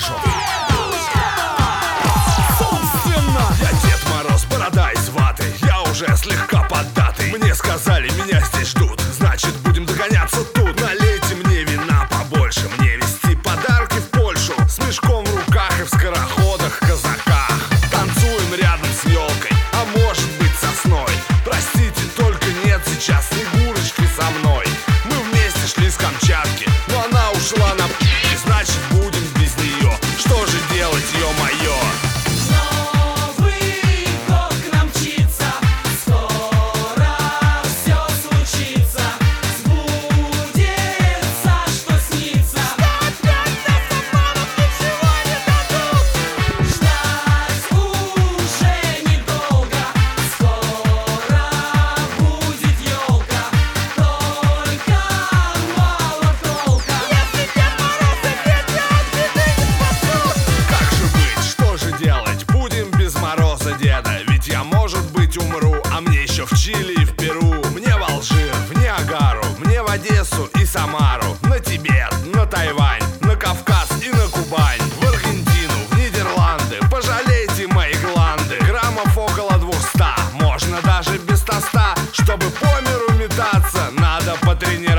слышу. Собственно, я Дед Мороз, борода из ваты. Я уже слегка поддатый. Мне сказали, меня здесь ждут, значит будем догоняться тут. Налейте мне вина побольше, мне везти подарки в Польшу. С мешком в руках и в скороходах, казаках. Танцуем рядом с елкой, а может быть сосной. Простите, только нет сейчас Снегурочки со мной. Мы вместе шли с Камчатки, но она ушла на и значит будем без нее. Что же делать, ё-моё? Новый год к нам мчится, скоро все случится, сбудется, что снится. Опять нас обманут, ничего не дадут. Ждать уже недолго, скоро будет елка, только мало толка. Если Дед Мороз и Петя от беды не спасут. Как же быть, что же делать? Будем без Мороза Деда. Ведь я, может быть, умру, а мне еще в Чили и в Перу. Мне в Алжир, в Ниагару, мне в Одессу и Самару, на Тибет, на Тайвань, на Кавказ и на Кубань, в Аргентину, в Нидерланды. Пожалейте мои гланды. Граммов около 200, можно даже без тоста. Чтобы по миру метаться, надо потренироваться.